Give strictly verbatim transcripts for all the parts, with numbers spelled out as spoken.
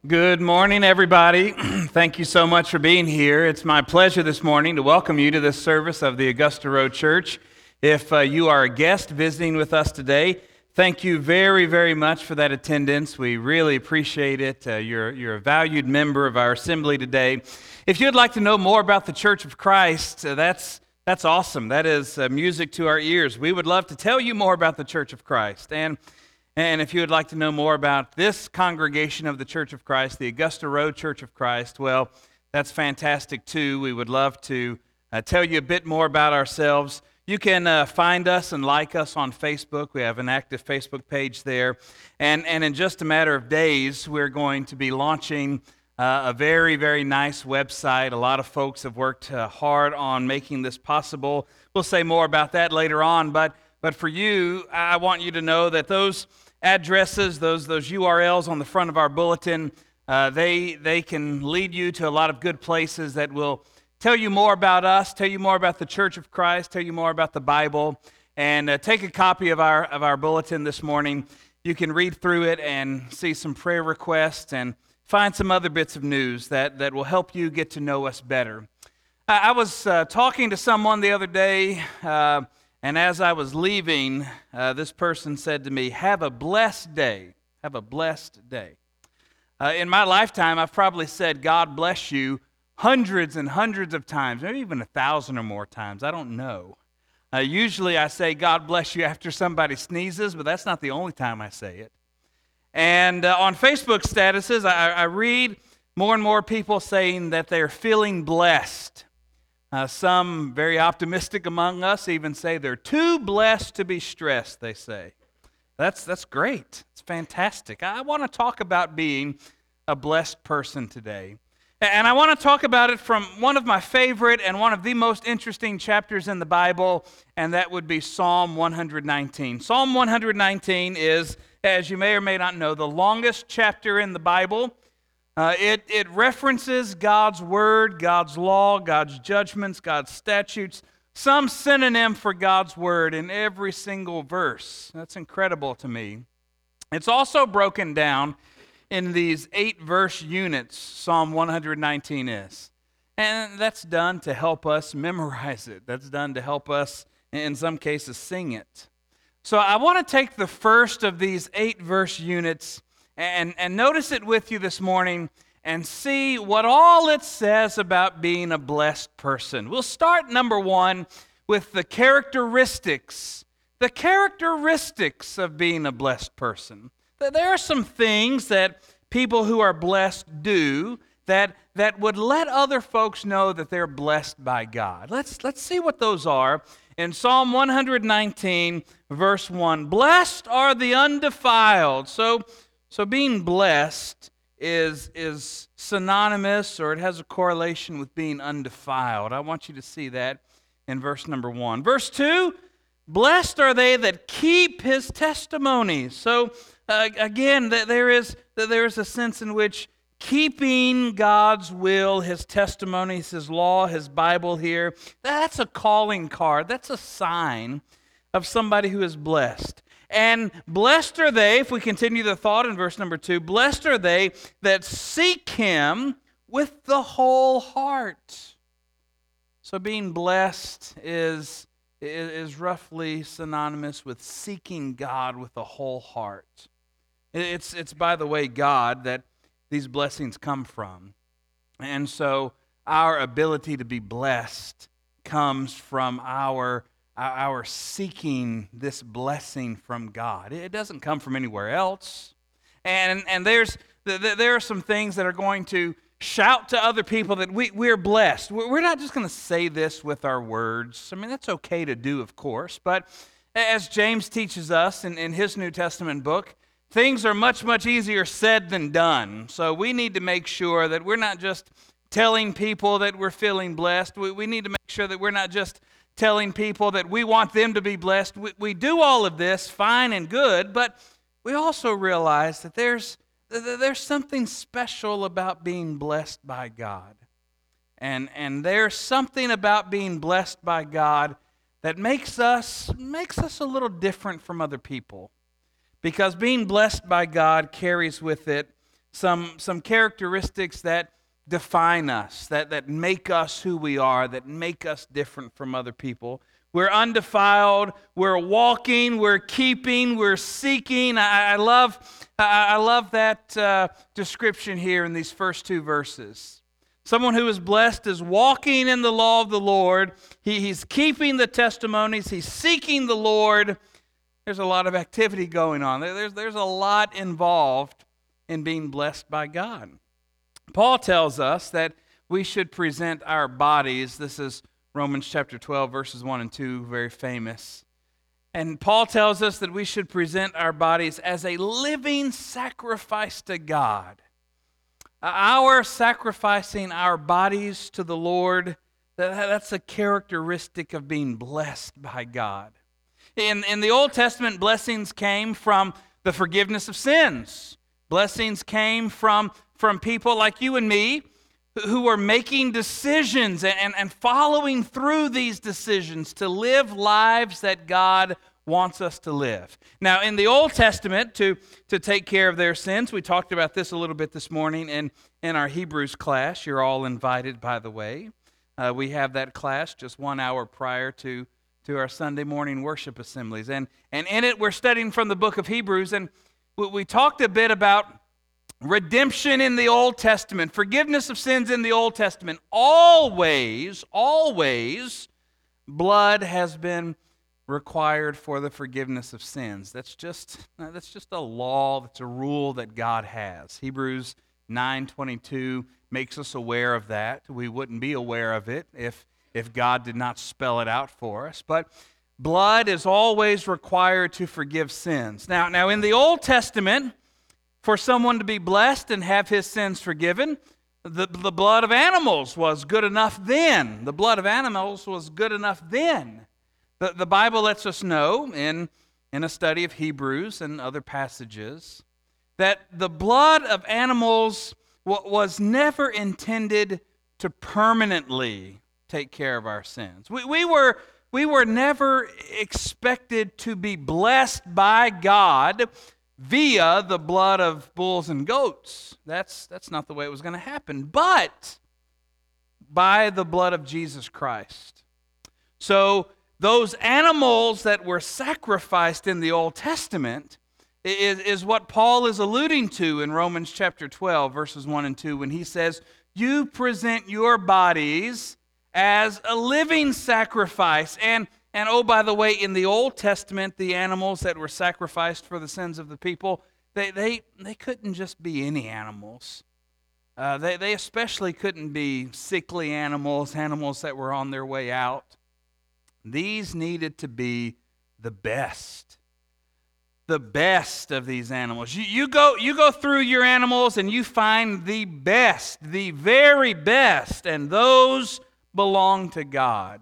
Good morning, everybody. Thank you so much for being here. It's my pleasure this morning to welcome you to this service of the Augusta Road Church. If uh, you are a guest visiting with us today, thank you very, very much for that attendance. We really appreciate it. Uh, you're, you're a valued member of our assembly today. If you'd like to know more about the Church of Christ, uh, that's that's awesome. That is uh, music to our ears. We would love to tell you more about the Church of Christ. And And if you would like to know more about this congregation of the Church of Christ, the Augusta Road Church of Christ, well, that's fantastic too. We would love to uh, tell you a bit more about ourselves. You can uh, find us and like us on Facebook. We have an active Facebook page there. And, and in just a matter of days, we're going to be launching uh, a very, very nice website. A lot of folks have worked uh, hard on making this possible. We'll say more about that later on, but But for you, I want you to know that those addresses, those those U R Ls on the front of our bulletin, uh, they they can lead you to a lot of good places that will tell you more about us, tell you more about the Church of Christ, tell you more about the Bible. And uh, take a copy of our of our bulletin this morning. You can read through it and see some prayer requests and find some other bits of news that, that will help you get to know us better. I, I was uh, talking to someone the other day, uh, And as I was leaving, uh, this person said to me, "Have a blessed day. Have a blessed day." Uh, in my lifetime, I've probably said, "God bless you," hundreds and hundreds of times, maybe even a thousand or more times. I don't know. Uh, usually I say, "God bless you," after somebody sneezes, but that's not the only time I say it. And uh, on Facebook statuses, I, I read more and more people saying that they're feeling blessed. Uh, some very optimistic among us even say they're too blessed to be stressed, they say. That's that's great. It's fantastic. I want to talk about being a blessed person today. And I want to talk about it from one of my favorite and one of the most interesting chapters in the Bible, and that would be Psalm one nineteen. Psalm one nineteen is, as you may or may not know, the longest chapter in the Bible. Uh, it, it references God's word, God's law, God's judgments, God's statutes, some synonym for God's word in every single verse. That's incredible to me. It's also broken down in these eight verse units, Psalm one nineteen is. And that's done to help us memorize it. That's done to help us, in some cases, sing it. So I want to take the first of these eight verse units And, and notice it with you this morning and see what all it says about being a blessed person. We'll start, number one, with the characteristics, the characteristics of being a blessed person. There are some things that people who are blessed do that, that would let other folks know that they're blessed by God. Let's, let's see what those are. In Psalm one nineteen, verse one, "Blessed are the undefiled." So, So being blessed is, is synonymous, or it has a correlation with being undefiled. I want you to see that in verse number one. Verse two, "Blessed are they that keep his testimonies." So uh, again, there is, there is a sense in which keeping God's will, his testimonies, his law, his Bible here, that's a calling card. That's a sign of somebody who is blessed. And blessed are they, if we continue the thought in verse number two, "Blessed are they that seek him with the whole heart." So being blessed is, is roughly synonymous with seeking God with the whole heart. It's, it's, by the way, God that these blessings come from. And so our ability to be blessed comes from our Our seeking this blessing from God. It doesn't come from anywhere else. And and there's there are some things that are going to shout to other people that we, we're blessed. We're not just going to say this with our words. I mean, that's okay to do, of course. But as James teaches us in, in his New Testament book, things are much, much easier said than done. So we need to make sure that we're not just telling people that we're feeling blessed. We, we need to make sure that we're not just telling people that we want them to be blessed. We, we do all of this fine and good, but we also realize that there's, there's something special about being blessed by God. And, and there's something about being blessed by God that makes us, makes us a little different from other people. Because being blessed by God carries with it some, some characteristics that define us, that, that make us who we are, that make us different from other people. We're undefiled, we're walking, we're keeping, we're seeking. I, I love, I, I love that uh, description here in these first two verses. Someone who is blessed is walking in the law of the Lord. He, he's keeping the testimonies. He's seeking the Lord. There's a lot of activity going on. There, there's, there's a lot involved in being blessed by God. Paul tells us that we should present our bodies. This is Romans chapter twelve, verses one and two, very famous. And Paul tells us that we should present our bodies as a living sacrifice to God. Our sacrificing our bodies to the Lord, that's a characteristic of being blessed by God. In, in the Old Testament, blessings came from the forgiveness of sins. Blessings came from, from people like you and me who were making decisions and, and following through these decisions to live lives that God wants us to live. Now, in the Old Testament, to, to take care of their sins, we talked about this a little bit this morning in, in our Hebrews class. You're all invited, by the way. Uh, we have that class just one hour prior to, to our Sunday morning worship assemblies. And, and in it, we're studying from the book of Hebrews, and we, we talked a bit about redemption in the Old Testament, forgiveness of sins in the Old Testament. Always, always, blood has been required for the forgiveness of sins. That's just that's just a law, that's a rule that God has. Hebrews nine twenty-two makes us aware of that. We wouldn't be aware of it if, if God did not spell it out for us. But blood is always required to forgive sins. Now, now in the Old Testament, for someone to be blessed and have his sins forgiven, the, the blood of animals was good enough then. The blood of animals was good enough then. The, the Bible lets us know in, in a study of Hebrews and other passages that the blood of animals w- was never intended to permanently take care of our sins. We, we, were, we were never expected to be blessed by God via the blood of bulls and goats. That's, that's not the way it was going to happen, but by the blood of Jesus Christ. So those animals that were sacrificed in the Old Testament is, is what Paul is alluding to in Romans chapter twelve, verses one and two, when he says, you present your bodies as a living sacrifice. And, and oh, by the way, in the Old Testament, the animals that were sacrificed for the sins of the people, they, they, they couldn't just be any animals. Uh, they, they especially couldn't be sickly animals, animals that were on their way out. These needed to be the best. The best of these animals. You, you, go, you go through your animals and you find the best, the very best, and those belong to God.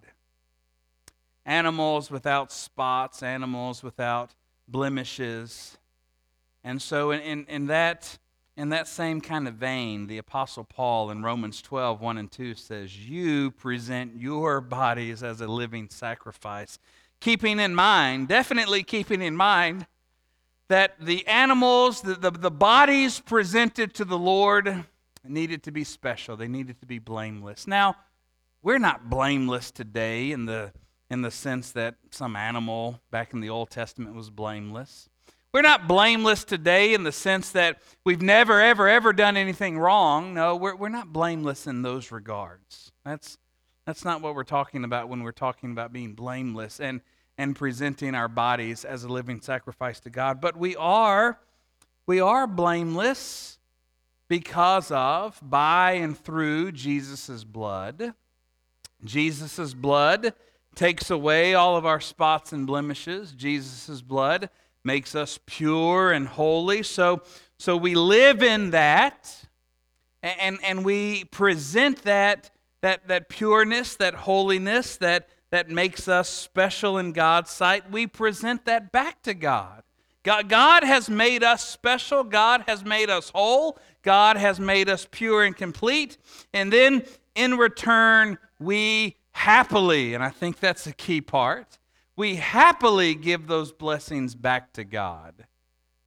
Animals without spots, animals without blemishes. And so in, in, in, that, in that same kind of vein, the Apostle Paul in Romans twelve, one and two says, you present your bodies as a living sacrifice, keeping in mind, definitely keeping in mind, that the animals, the, the, the bodies presented to the Lord needed to be special. They needed to be blameless. Now, we're not blameless today in the, in the sense that some animal back in the Old Testament was blameless. We're not blameless today in the sense that we've never, ever, ever done anything wrong. No, we're, we're not blameless in those regards. That's, that's not what we're talking about when we're talking about being blameless and, and presenting our bodies as a living sacrifice to God. But we are, we are blameless because of, by and through Jesus' blood. Jesus' blood takes away all of our spots and blemishes. Jesus' blood makes us pure and holy. So, so we live in that, and, and we present that, that, that pureness, that holiness, that, that makes us special in God's sight. We present that back to God. God. God has made us special. God has made us whole. God has made us pure and complete. And then in return, we happily, and I think that's a key part, we happily give those blessings back to God.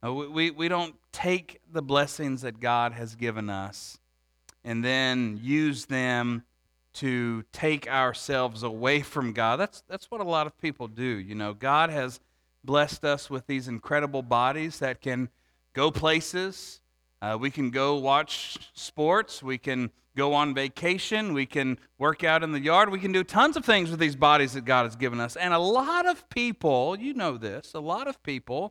Uh, we, we, we don't take the blessings that God has given us and then use them to take ourselves away from God. That's, that's what a lot of people do. You know, God has blessed us with these incredible bodies that can go places. Uh, we can go watch sports. We can go on vacation. We can work out in the yard. We can do tons of things with these bodies that God has given us. And a lot of people, you know this, a lot of people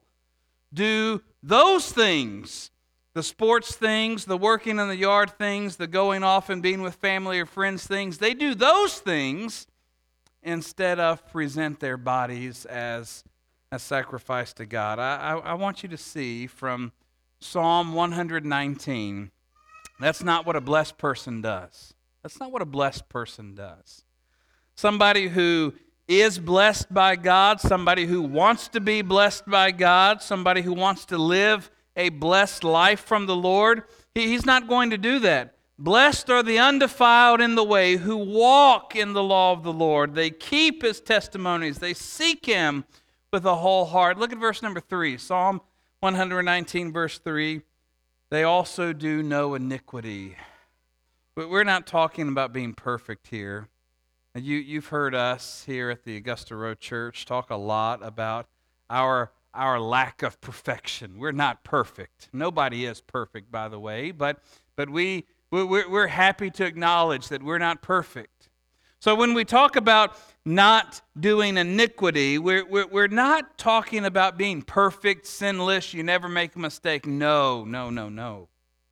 do those things. The sports things, the working in the yard things, the going off and being with family or friends things. They do those things instead of present their bodies as a sacrifice to God. I, I, I want you to see from Psalm one nineteen, that's not what a blessed person does. That's not what a blessed person does. Somebody who is blessed by God, somebody who wants to be blessed by God, somebody who wants to live a blessed life from the Lord, he, he's not going to do that. Blessed are the undefiled in the way who walk in the law of the Lord. They keep his testimonies. They seek him with a whole heart. Look at verse number three, Psalm one nineteen, verse three. They also do no iniquity. We're not talking about being perfect here. You, you've heard us here at the Augusta Road Church talk a lot about our, our lack of perfection. We're not perfect. Nobody is perfect, by the way, but, but we, we're, we're happy to acknowledge that we're not perfect. So when we talk about not doing iniquity, we're, we're, we're not talking about being perfect, sinless, you never make a mistake. No, no, no, no.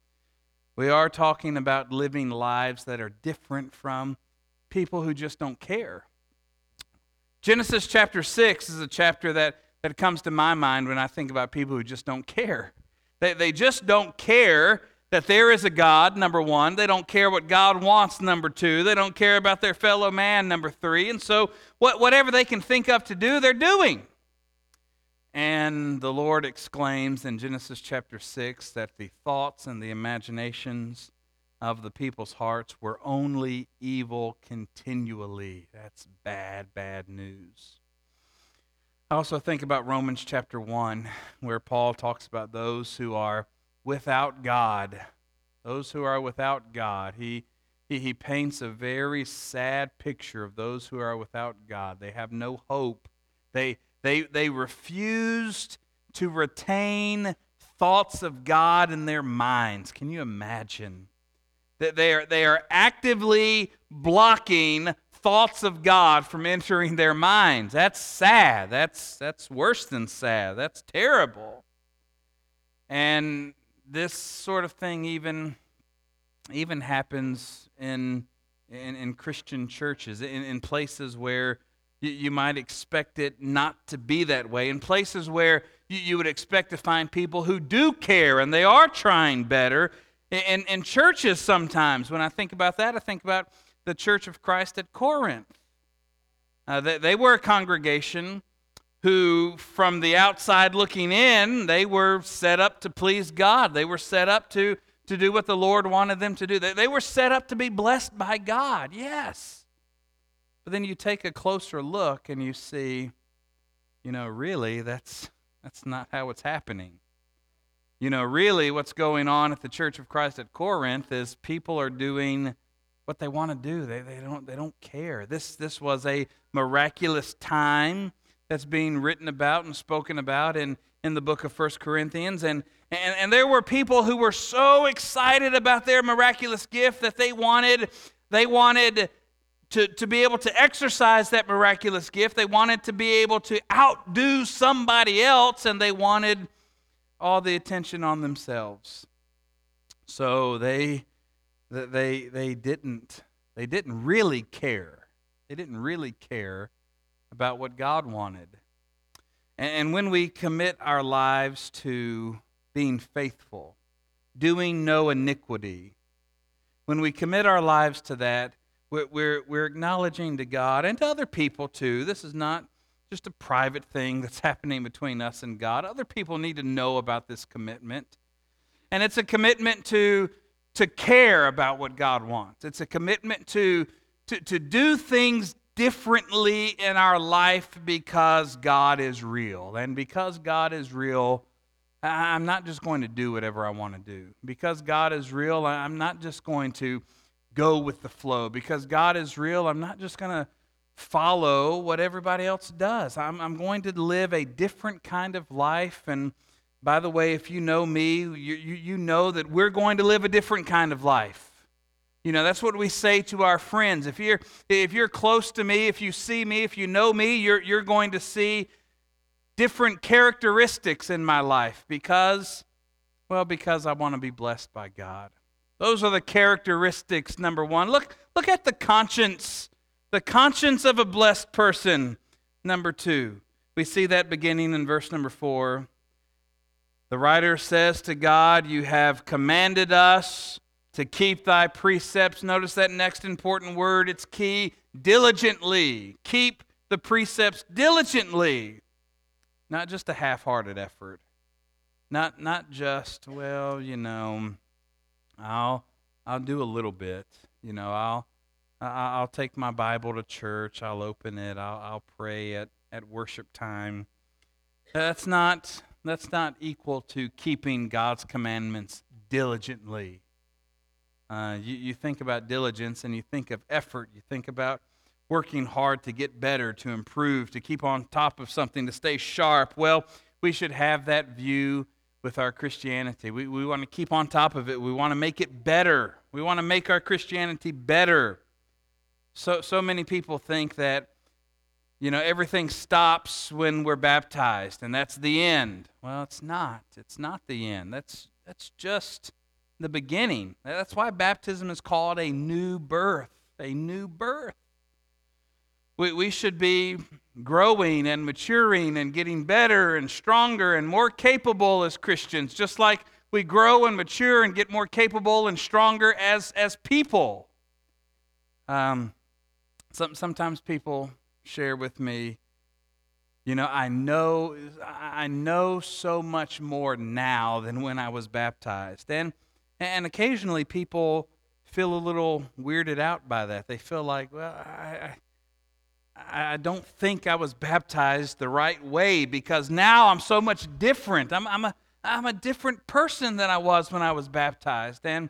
We are talking about living lives that are different from people who just don't care. Genesis chapter six is a chapter that, that comes to my mind when I think about people who just don't care. They, they just don't care that there is a God, number one. They don't care what God wants, number two. They don't care about their fellow man, number three. And so what, whatever they can think of to do, they're doing. And the Lord exclaims in Genesis chapter six that the thoughts and the imaginations of the people's hearts were only evil continually. That's bad, bad news. I also think about Romans chapter one, where Paul talks about those who are without God. Those who are without God. He, he, he paints a very sad picture of those who are without God. They have no hope. They, they, they refused to retain thoughts of God in their minds. Can you imagine? That they are, they are actively blocking thoughts of God from entering their minds. That's sad. That's, that's worse than sad. That's terrible. And this sort of thing even, even happens in, in, in Christian churches, in, in places where you, you might expect it not to be that way, in places where you, you would expect to find people who do care and they are trying better. In, in churches sometimes, when I think about that, I think about the Church of Christ at Corinth. Uh, they, they were a congregation who, from the outside looking in, they were set up to please God. They were set up to, to do what the Lord wanted them to do. They, they were set up to be blessed by God, yes. But then you take a closer look and you see, you know, really, that's that's not how it's happening. You know, really what's going on at the Church of Christ at Corinth is people are doing what they want to do. They, they don't they don't care. This this was a miraculous time that's being written about and spoken about in, in the book of First Corinthians. And, and, and there were people who were so excited about their miraculous gift that they wanted, they wanted to, to be able to exercise that miraculous gift. They wanted to be able to outdo somebody else, and they wanted all the attention on themselves. So they they they didn't they didn't really care. They didn't really care about what God wanted. And when we commit our lives to being faithful, doing no iniquity, when we commit our lives to that, we're, we're, we're acknowledging to God and to other people too. This is not just a private thing that's happening between us and God. Other people need to know about this commitment. And it's a commitment to, to care about what God wants. It's a commitment to, to, to do things differently in our life because God is real. And because God is real, I- I'm not just going to do whatever I want to do. Because God is real, I- I'm not just going to go with the flow. Because God is real, I'm not just going to follow what everybody else does. I'm, I'm going to live a different kind of life. And by the way, if you know me, you, you, you know that we're going to live a different kind of life. You know, that's what we say to our friends. If you're, if you're close to me, if you see me, if you know me, you're, you're going to see different characteristics in my life because, well, because I want to be blessed by God. Those are the characteristics, number one. Look, look at the conscience, the conscience of a blessed person, number two. We see that beginning in verse number four. The writer says to God, you have commanded us to keep thy precepts. Notice that next important word, it's key, diligently. Keep the precepts diligently. Not just a half-hearted effort. Not not just, well, you know, I'll I'll do a little bit. You know, I'll I'll take my Bible to church. I'll open it. I'll I'll pray at, at worship time. That's not that's not equal to keeping God's commandments diligently. Uh, you, you think about diligence and you think of effort. You think about working hard to get better, to improve, to keep on top of something, to stay sharp. Well, we should have that view with our Christianity. We, we want to keep on top of it. We want to make it better. We want to make our Christianity better. So, so many people think that, you know, everything stops when we're baptized, and that's the end. Well, it's not. It's not the end. That's, that's just the beginning. That's why baptism is called a new birth, a new birth. We, we should be growing and maturing and getting better and stronger and more capable as Christians, just like we grow and mature and get more capable and stronger as, as people. Um, some, sometimes people share with me, you know, I know, I know so much more now than when I was baptized. And And occasionally people feel a little weirded out by that. They feel like, well, I, I, I don't think I was baptized the right way because now I'm so much different. I'm, I'm, a, I'm a different person than I was when I was baptized. And,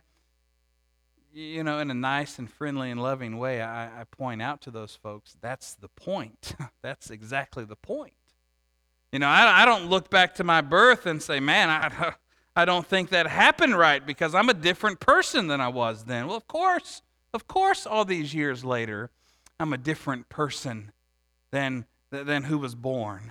you know, in a nice and friendly and loving way, I, I point out to those folks, that's the point. That's exactly the point. You know, I, I don't look back to my birth and say, man, I... I don't think that happened right because I'm a different person than I was then. Well, of course, of course, all these years later, I'm a different person than, than who was born.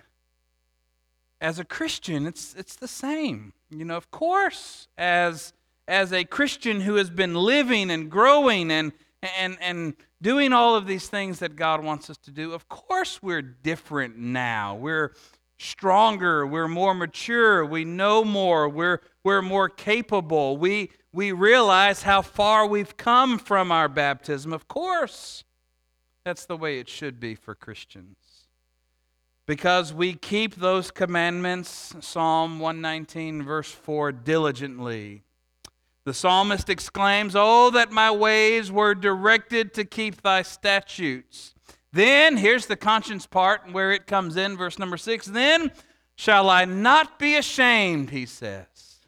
As a Christian, it's it's the same. You know, of course, as as a Christian who has been living and growing and and and doing all of these things that God wants us to do, of course we're different now. We're stronger, we're more mature, we know more, we're we're more capable. We we realize how far we've come from our baptism. Of course, that's the way it should be for Christians. Because we keep those commandments, Psalm one nineteen, verse four, diligently. The psalmist exclaims, "Oh, that my ways were directed to keep thy statutes." Then, here's the conscience part where it comes in, verse number six. Then shall I not be ashamed, he says.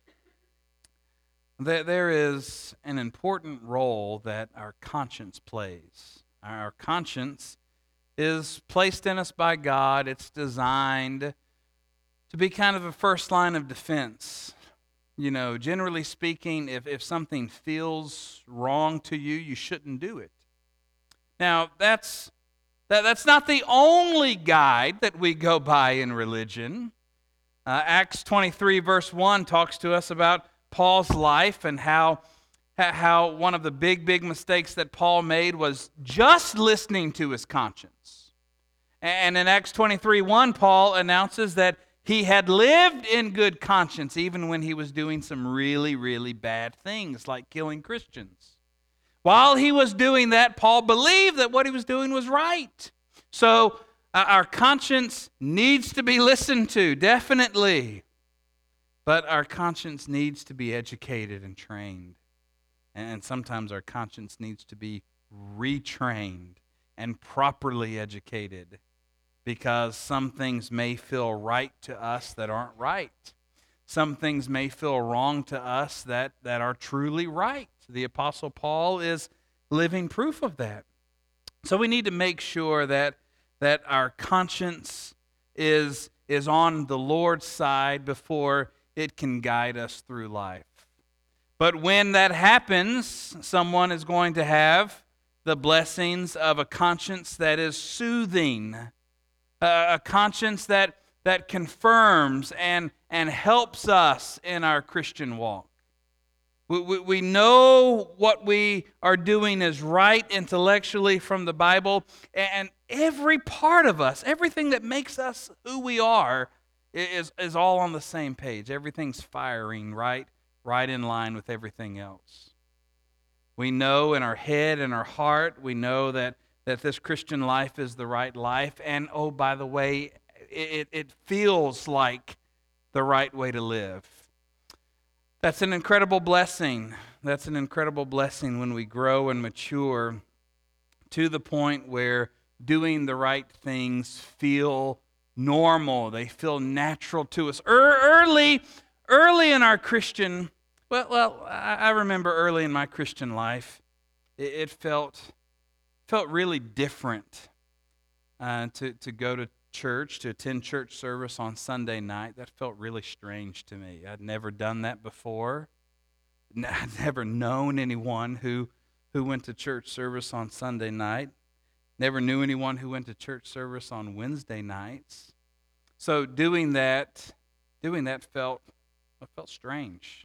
There is an important role that our conscience plays. Our conscience is placed in us by God. It's designed to be kind of a first line of defense. You know, generally speaking, if, if something feels wrong to you, you shouldn't do it. Now, that's that, that's not the only guide that we go by in religion. Uh, Acts twenty-three, verse one talks to us about Paul's life and how, how one of the big, big mistakes that Paul made was just listening to his conscience. And in Acts twenty-three, one, Paul announces that he had lived in good conscience even when he was doing some really, really bad things like killing Christians. While he was doing that, Paul believed that what he was doing was right. So uh, our conscience needs to be listened to, definitely. But our conscience needs to be educated and trained. And sometimes our conscience needs to be retrained and properly educated, because some things may feel right to us that aren't right. Some things may feel wrong to us that, that are truly right. The Apostle Paul is living proof of that. So we need to make sure that, that our conscience is, is on the Lord's side before it can guide us through life. But when that happens, someone is going to have the blessings of a conscience that is soothing, a, a conscience that, that confirms and, and helps us in our Christian walk. We, we, we know what we are doing is right intellectually from the Bible, and every part of us, everything that makes us who we are, is, is all on the same page. Everything's firing right, right in line with everything else. We know in our head and our heart, we know that, that this Christian life is the right life. And oh, by the way, it, it feels like the right way to live. That's an incredible blessing. That's an incredible blessing when we grow and mature to the point where doing the right things feel normal. They feel natural to us. Early, early in our Christian Well, well, I remember early in my Christian life, it, it felt felt really different uh, to to go to church, to attend church service on Sunday night. That felt really strange to me. I'd never done that before. I'd never known anyone who who went to church service on Sunday night. Never knew anyone who went to church service on Wednesday nights. So doing that, doing that felt it felt strange.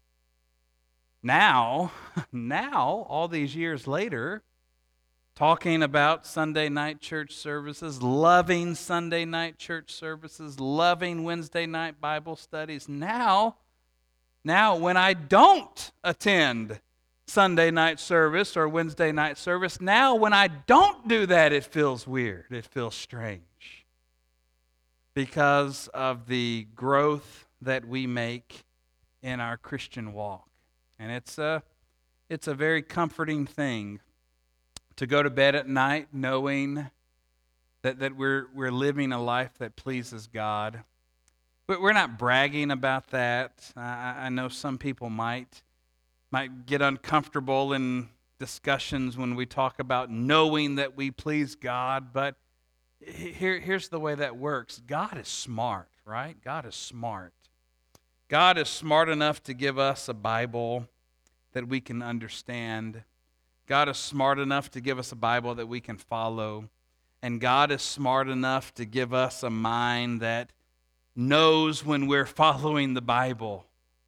Now, now, all these years later, talking about Sunday night church services, loving Sunday night church services, loving Wednesday night Bible studies, now, now when I don't attend Sunday night service or Wednesday night service, now when I don't do that, it feels weird. It feels strange because of the growth that we make in our Christian walk. And it's a, it's a very comforting thing to go to bed at night knowing that, that we're, we're living a life that pleases God. But we're not bragging about that. I, I know some people might, might get uncomfortable in discussions when we talk about knowing that we please God. But here, here's the way that works. God is smart, right? God is smart. God is smart enough to give us a Bible that we can understand. God is smart enough to give us a Bible that we can follow. And God is smart enough to give us a mind that knows when we're following the Bible.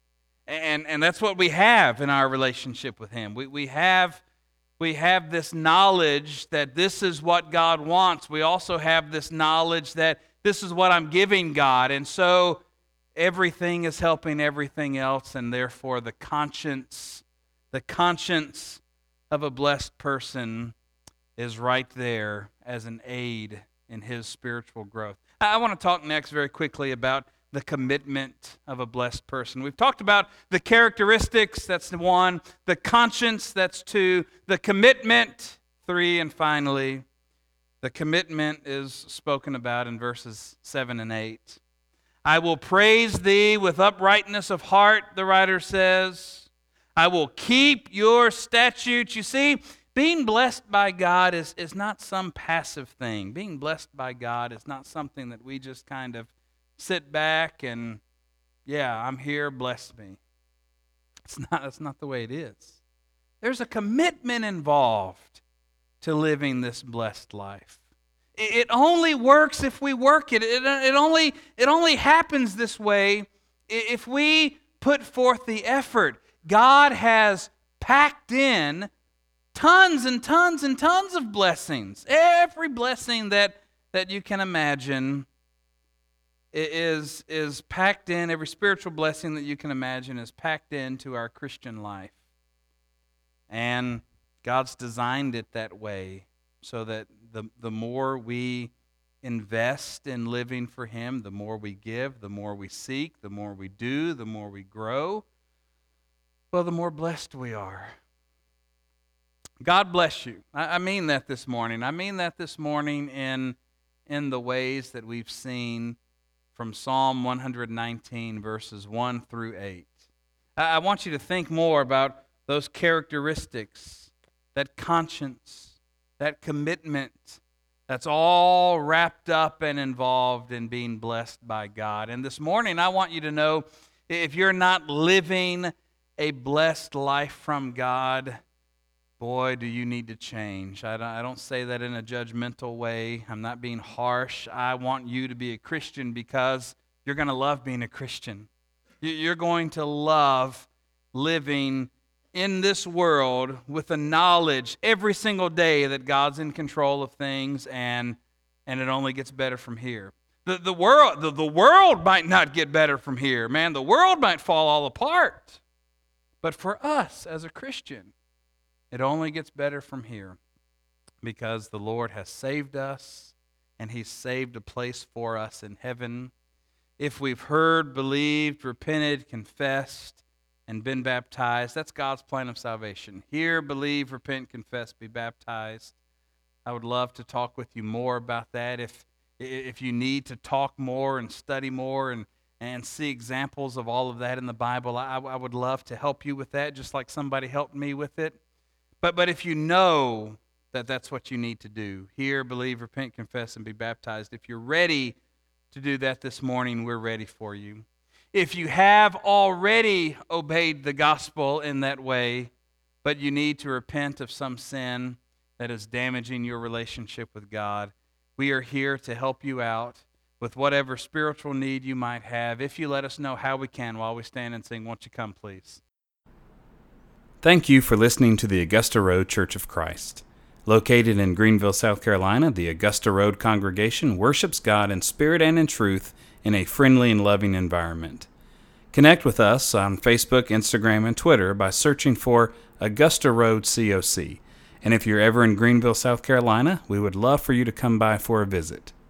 And, and that's what we have in our relationship with Him. We, we, have, we have this knowledge that this is what God wants. We also have this knowledge that this is what I'm giving God. And so everything is helping everything else, and therefore the conscience, the conscience of a blessed person is right there as an aid in his spiritual growth. I want to talk next very quickly about the commitment of a blessed person. We've talked about the characteristics, that's one, the conscience, that's two, the commitment, three, and finally, the commitment is spoken about in verses seven and eight. I will praise thee with uprightness of heart, the writer says. I will keep your statutes. You see, being blessed by God is, is not some passive thing. Being blessed by God is not something that we just kind of sit back and, yeah, I'm here, bless me. It's not, that's not the way it is. There's a commitment involved to living this blessed life. It only works if we work it. It, it, only, it only happens this way if we put forth the effort. God has packed in tons and tons and tons of blessings. Every blessing that, that you can imagine is, is packed in. Every spiritual blessing that you can imagine is packed into our Christian life. And God's designed it that way so that the, the more we invest in living for Him, the more we give, the more we seek, the more we do, the more we grow, well, the more blessed we are. God bless you. I, I mean that this morning. I mean that this morning in, in the ways that we've seen from Psalm one nineteen, verses one through eight. I want you to think more about those characteristics, that conscience, that commitment, that's all wrapped up and involved in being blessed by God. And this morning, I want you to know, if you're not living a blessed life from God, boy, do you need to change. I don't, I don't say that in a judgmental way. I'm not being harsh. I want you to be a Christian because you're going to love being a Christian. You're going to love living in this world with the knowledge every single day that God's in control of things, and and it only gets better from here. The, the, world, the, the world might not get better from here. Man, the world might fall all apart. But for us as a Christian, it only gets better from here because the Lord has saved us, and He's saved a place for us in heaven. If we've heard, believed, repented, confessed, and been baptized, that's God's plan of salvation. Hear, believe, repent, confess, be baptized. I would love to talk with you more about that. If if you need to talk more and study more and, and see examples of all of that in the Bible, I, I would love to help you with that, just like somebody helped me with it. But but if you know that that's what you need to do, hear, believe, repent, confess, and be baptized, if you're ready to do that this morning, we're ready for you. If you have already obeyed the gospel in that way, but you need to repent of some sin that is damaging your relationship with God, we are here to help you out with whatever spiritual need you might have. If you let us know how we can while we stand and sing, won't you come, please? Thank you for listening to the Augusta Road Church of Christ. Located in Greenville, South Carolina, the Augusta Road congregation worships God in spirit and in truth in a friendly and loving environment. Connect with us on Facebook, Instagram, and Twitter by searching for Augusta Road C O C. And if you're ever in Greenville, South Carolina, we would love for you to come by for a visit.